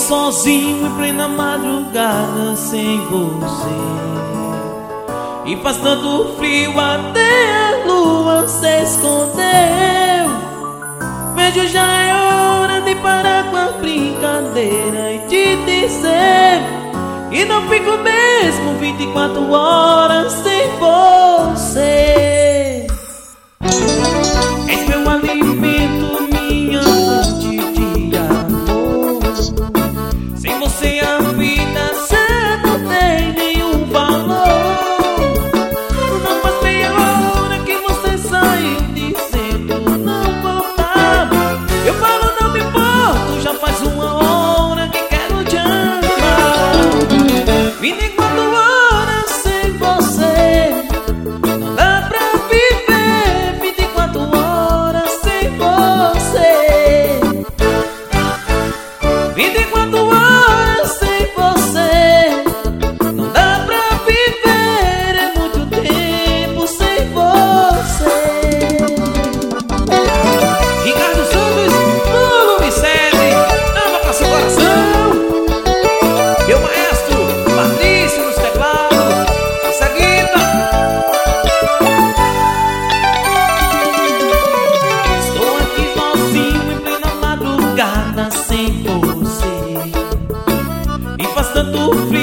sozinho em plena madrugada sem você. E faz tanto frio até a lua se escondeu. Vejo já é hora de parar com a brincadeira e te dizer que não fico mesmo 24 horas sem você. És meu alimento, minha fonte de amor. Sem você a vida já não tem nenhum valor. Não faz meia hora que você saiu dizendo não voltar. Eu falo não me importo, já faz uma hora que quero te amar. 24 horas sem você, não dá pra viver 24 horas sem você. 24 horas sem você, não dá pra viver, é muito tempo sem você. Ricardo Santos, Lulu Vicente, ama pra seu coração. Meu maestro, Patrício nos teclados, seguida. Estou aqui sozinho em plena madrugada sem você. E faz tanto frio